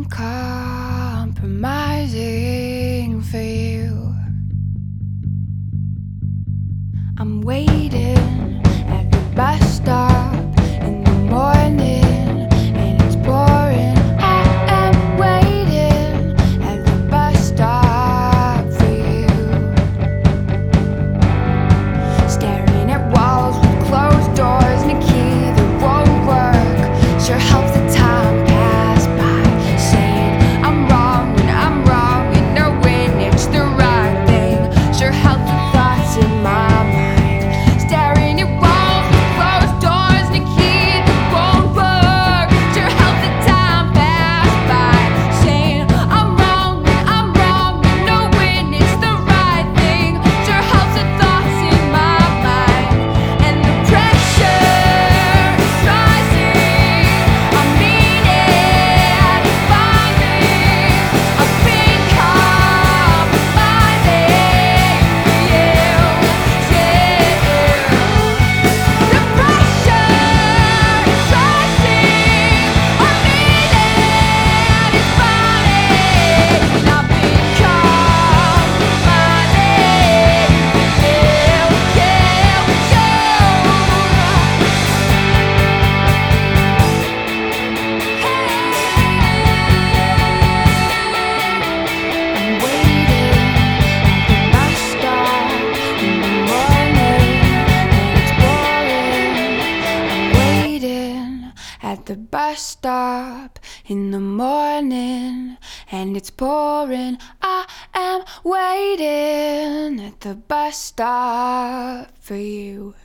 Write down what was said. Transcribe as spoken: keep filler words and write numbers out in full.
uncompromising for you. I'm waiting at the bus stop in the morning and it's pouring. I am waiting at the bus stop for you. Staring at walls with closed doors and a key that won't work. Sure helps the time pass by, saying I'm wrong when I'm wrong and knowing it's the right thing. Sure helps the thoughts in my mind. Staring at walls with closed doors and a key that won't work. Sure helps the time pass by, saying I'm wrong when I'm wrong and knowing it's the right thing. Sure helps the thoughts in my mind. And the pressure is rising. I'm needed, finding I've been compromising for you. Yeah. The pressure is rising. I'm needed, it's finding I've been compromising for you. Yeah, with you. I'm waiting at the bus stop in the morning and it's boring. I'm waiting at the bus stop in the morning and it's pouring. I am waiting at the bus stop for you.